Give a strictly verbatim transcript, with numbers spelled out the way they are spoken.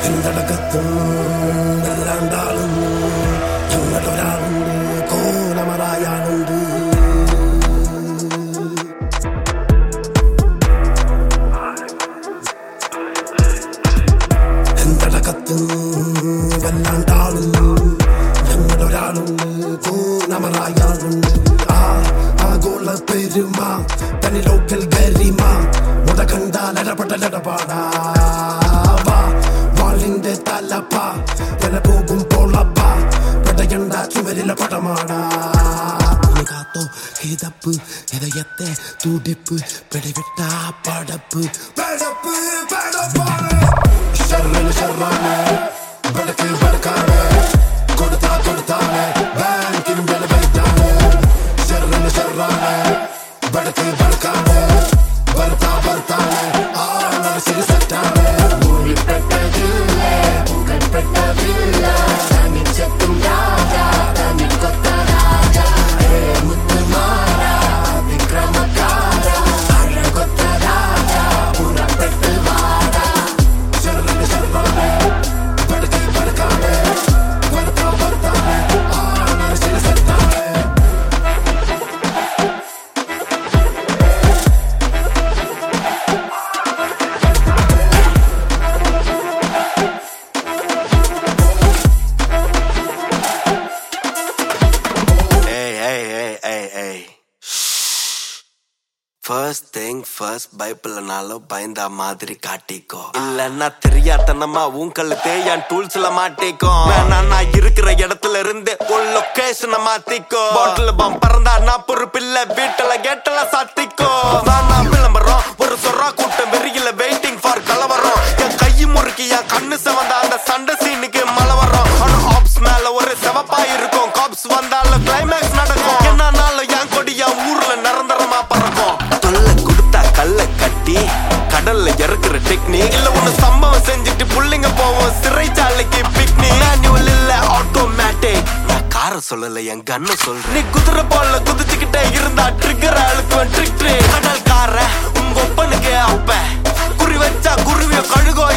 എന്തൊടക്കത്തും എല്ലാണ്ടാളും ഞങ്ങളൊരാളുണ്ട് കോലമറായാളുണ്ട്. എന്തൊടക്കത്തും വല്ലാണ്ടാളും ഞങ്ങളൊരാളുണ്ട് കോലമറായാളുണ്ട്. ആ ആഗോള പെരുമ തനി ലോക്കൽ ഗരിമ മുട കണ്ടാൽ ഇടപെടലിടപാടാ വാളിന്റെ തലപ്പ വില പോകും പോളപ്പ പെടയണ്ട ചുവരിലെ പടമാടാ. കാത്തോ കിതപ്പ് ഇതയത്തെ തുടിപ്പ് പിടിവിട്ട പടപ്പ് പടപ്പ് പടപ്പാണ് ഷർറിന് ഷർറാണ് ബടക്ക് ബടക്കാണ് കൊടുത്താ കൊടുത്താണ് ബാങ്കിനും വില വൈറ്റാണ്. ഷർറിന് ഷർറാണ് ബടക്ക് ബടക്കാണ് വർത്താ വർത്താണ് ആളെ ശരി സെറ്റാണ്. First thing first, பைபிள் நாளும் பயந்தா மாதிரி காட்டிக்கோ. இல்லன்னா தெரியாதனமா உங்களை தேயான் டூல்ஸ்ல மாட்டிக்கோ. வேணா இருக்கிற இடத்துல இருந்து ஒரு லொகேஷனை மாத்திக்கோ. பாட்டில் பம் பறந்தா நான் பொறுப்பில்ல வீட்டுல கேட்டல சாத்திக்கோ. நான் விளம்பரம் ஒரு சொரா கூட்டம் வெறியில வெயிட்டிங் ஃபார் கலவரம். என் கை முறுக்கி என் கண்ணு செவந்த அந்த சண்டை சீனுக்கு மழை வரும். ஆனா ஆப்ஸ் மேல ஒரு செவப்பா இருக்கும். காப்ஸ் வந்தாலும் கிளைமேக்ஸ் நடக்கும். என்னன்னாலும் என் கொடி என் ஊர்ல நிரந்தரமா பறக்கும். கல்ல கட்டி கடல்ல இறக்குற டெக்னிக் இல்ல ஒண்ணு சம்பவம் செஞ்சுட்டு புள்ளிங்க போவோம் சிறைச்சாலைக்கு பிக்னிக். மேனுவல் இல்ல ஆட்டோமேட்டிக் நான் கார சொல்லல என் கண்ணு சொல்ற. நீ குதிரை போல குதிச்சுக்கிட்டே இருந்தா ட்ரிக்கர் அழுக்குவன் ட்ரிக் ட்ரிக். கடல் கார உங்க ஒப்பனுக்கு அப்ப குறி வச்சா குருவிய கழுகோ